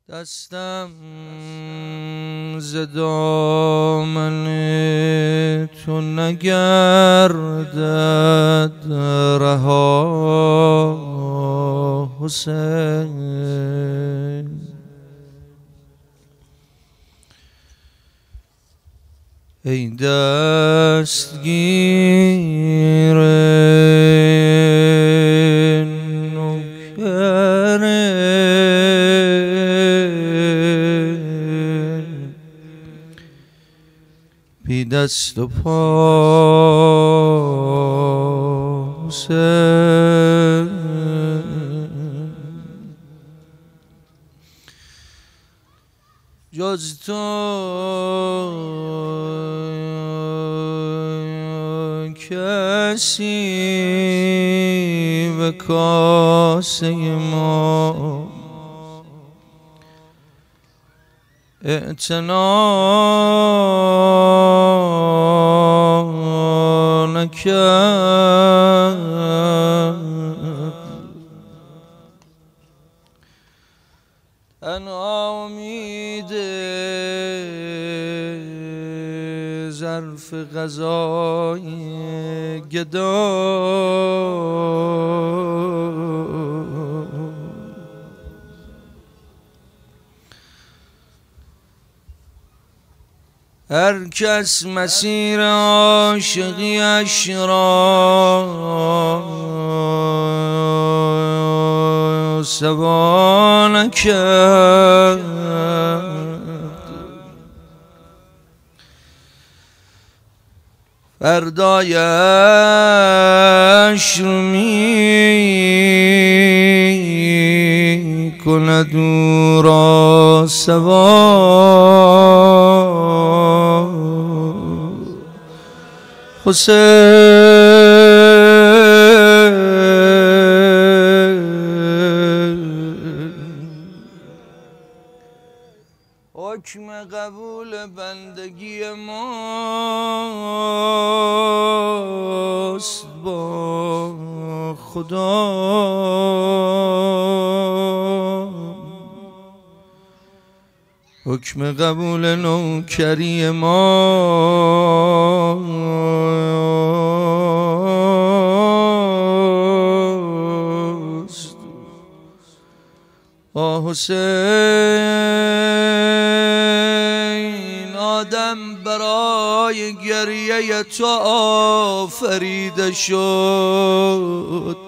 دستم ز دامن تو نگردد رها حسین. ای دستگیر نوکر بی دست و پا حسین. جز تو کسی به کاسه ما اعتنا نکرد. تنها امید ظرف غذای گدا هر کس مسیر عاشقیش را سوا نکرد. فردایش رو می کند او را سوا حسین. حکم قبول بندگی ماست با خدا. حکم قبول نوکری ماست با حسین. آدم برای گریه تو آفریده شد.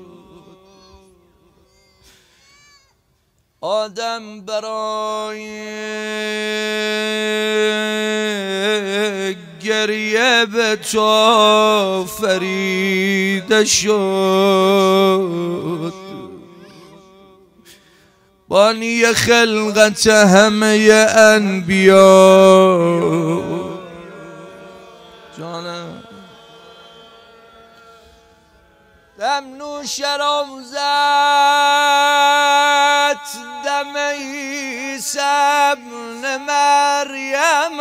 آدم برای گریه به تو آفریده شد. بانی خلقت همه انبیا جانم دم نوش روزت دم عیسی ابن مریم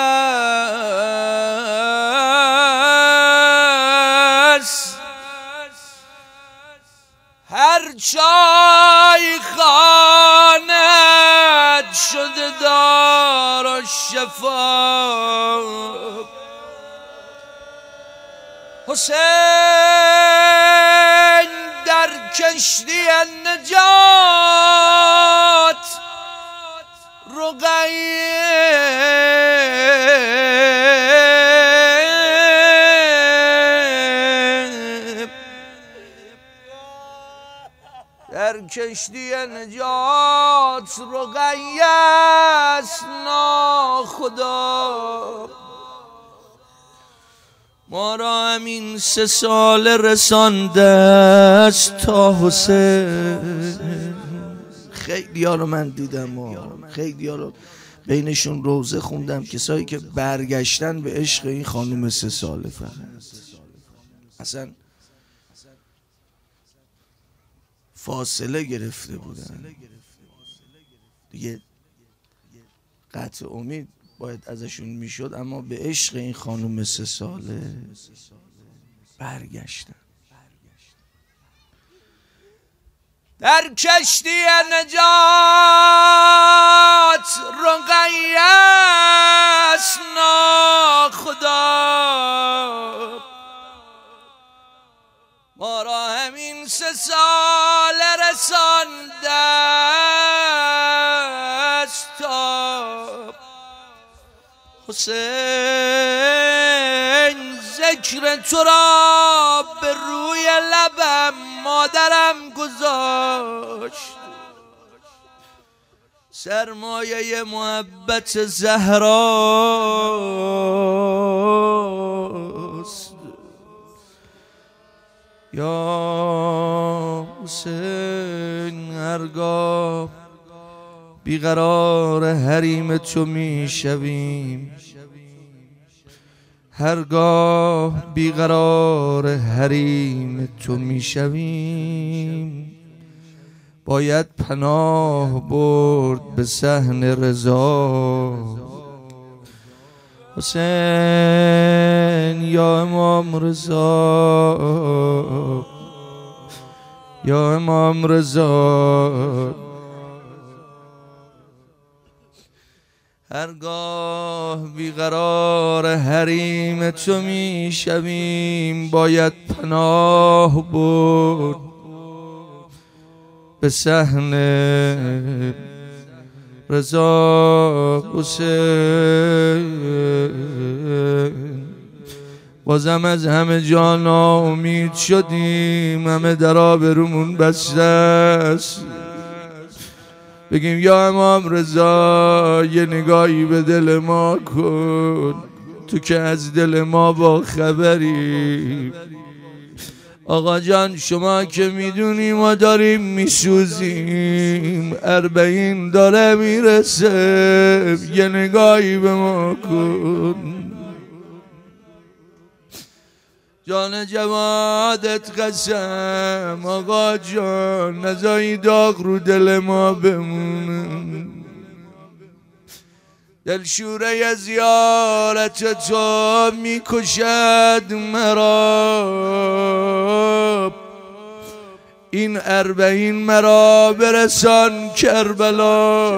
است. هر چای خانت شده دار و شفا حسین. در کشتی نجات در کشتی نجات رقیه است ناخدا. ما را همین 3 سال رسانده است تا حسین. خیلی ها رو من دیدم، خیلی ها رو بینشون روزه خوندم، کسایی که برگشتن به عشق این خانم 3 ساله. فقط اصلا فاصله گرفته بودن دیگه، قطع امید باید ازشون میشد، اما به عشق این خانم 3 ساله برگشتن. در کشتی نجات حسین ذکر تو را به روی لبم مادرم گذاشت، سرمایه محبت زهراست. یا حسین هرگاه بیقرار حریم تو می شویم، هرگاه بیقرار حریم تو می شویم، باید پناه برد به صحن رضا. حسین یا امام رضا، یا امام رضا، هرگاه بیقرار حریم تو می شویم، باید پناه برد به صحن رضا. حسین بازم از همه جا ناامید شدیم، همه درا به رومون بسته است، بگیم یا امام رضا یه نگاهی به دل ما کن، تو که از دل ما با خبری. آقا جان شما که میدونی ما داریم میسوزیم، 40 داره میرسه، یه نگاهی به ما کن. جان جوادت قسم آقا جان نزایی داغ رو دل ما بمونه، دلشوره زیارت تو میکشد مرا، این 40 مرا برسان کربلا.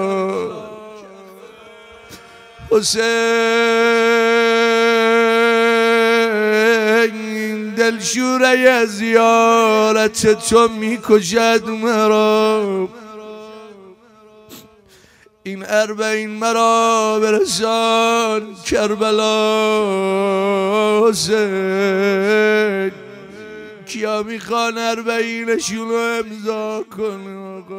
حسین دلشوره زیارت تو میکشد مرا، این 40 مرا برسان کربلا. حسین کیا میخوان 40 شونو امضا کنه آقا؟